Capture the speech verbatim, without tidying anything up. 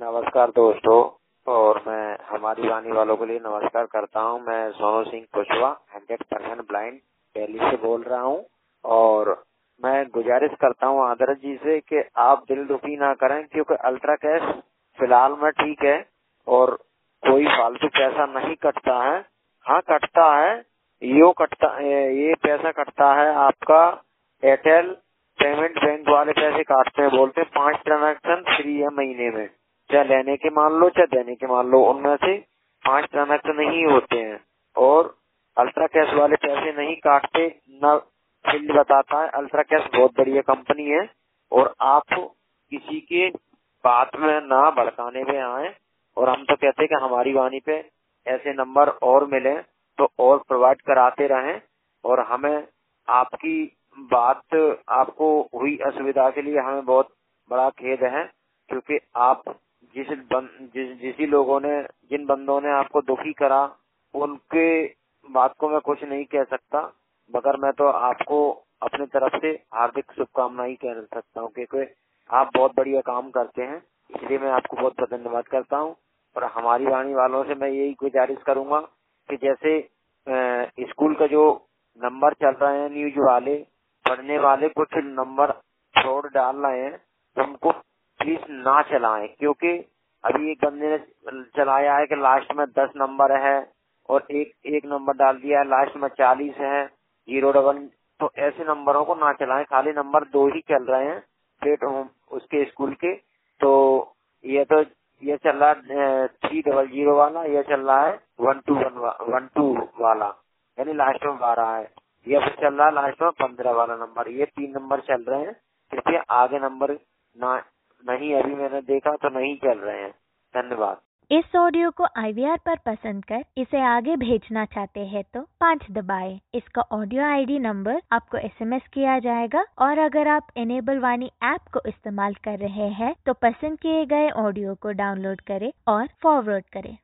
नमस्कार दोस्तों, और मैं हमारी वाणी वालों के लिए नमस्कार करता हूं। मैं Sonu Singh Kushwaha hundred percent blind Delhi से बोल रहा हूं, और मैं गुजारिश करता हूं आदर्श जी से कि आप दिल दुखी ना करें, क्योंकि अल्ट्रा कैश फिलहाल में ठीक है और कोई फालतू पैसा नहीं कटता है। हाँ कटता है, यो कटता ये पैसा कटता है आपका एयरटेल पेमेंट बैंक वाले पैसे काटते हैं, बोलते हैं पांच ट्रांजेक्शन फ्री है महीने में, चाहे लेने के मान लो चाहे देने के मान लो, उनमें से पांच ट्रांजेक्शन नहीं होते हैं। और अल्ट्रा कैश वाले पैसे नहीं काटते न, बिल बताता है। अल्ट्रा कैश बहुत बढ़िया कंपनी है, और आप किसी के बात में ना भड़काने में आए। और हम तो कहते हैं कि हमारी वाणी पे ऐसे नंबर और मिले तो और प्रोवाइड कराते रहें, और हमें आपकी बात आपको हुई असुविधा के लिए हमें बहुत बड़ा खेद है, क्योंकि आप जिस बन, जिस जिसी लोगों ने जिन बंदों ने आपको दुखी करा उनके बात को मैं कुछ नहीं कह सकता, मगर मैं तो आपको अपनी तरफ से हार्दिक शुभकामनाएं कह सकता हूँ, क्योंकि आप बहुत बढ़िया काम करते हैं, इसलिए मैं आपको बहुत बहुत धन्यवाद करता हूँ। और हमारी वाणी वालों से मैं यही गुजारिश करूंगा कि जैसे स्कूल का जो नंबर चल रहे हैं, न्यूज वाले पढ़ने वाले कुछ नंबर फ्रॉड डाल रहे हैं, उनको प्लीज ना चलाएं, क्योंकि अभी एक बंदे ने चलाया है कि लास्ट में दस नंबर है और एक एक नंबर डाल दिया है लास्ट में चालीस है जीरो डबल, तो ऐसे नंबरों को ना चलाएं। खाली नंबर दो ही चल रहे हैं पेट होम उसके स्कूल के, तो ये तो ये चल रहा है थ्री डबल जीरो वाला, ये चल रहा है one two one one two वाला, यानी लास्ट में बारह है, ये फिर चल रहा है लास्ट में पंद्रह वाला नंबर। ये तीन नंबर चल रहे हैं, कृपया आगे नंबर ना नहीं अभी मैंने देखा तो नहीं चल रहे हैं। धन्यवाद। इस ऑडियो को आई वी आर पर पसंद कर इसे आगे भेजना चाहते हैं तो पाँच दबाएं। इसका ऑडियो आई डी नंबर आपको एस एम एस किया जाएगा, और अगर आप इनेबल वाणी ऐप को इस्तेमाल कर रहे हैं तो पसंद किए गए ऑडियो को डाउनलोड करें और फॉरवर्ड करें।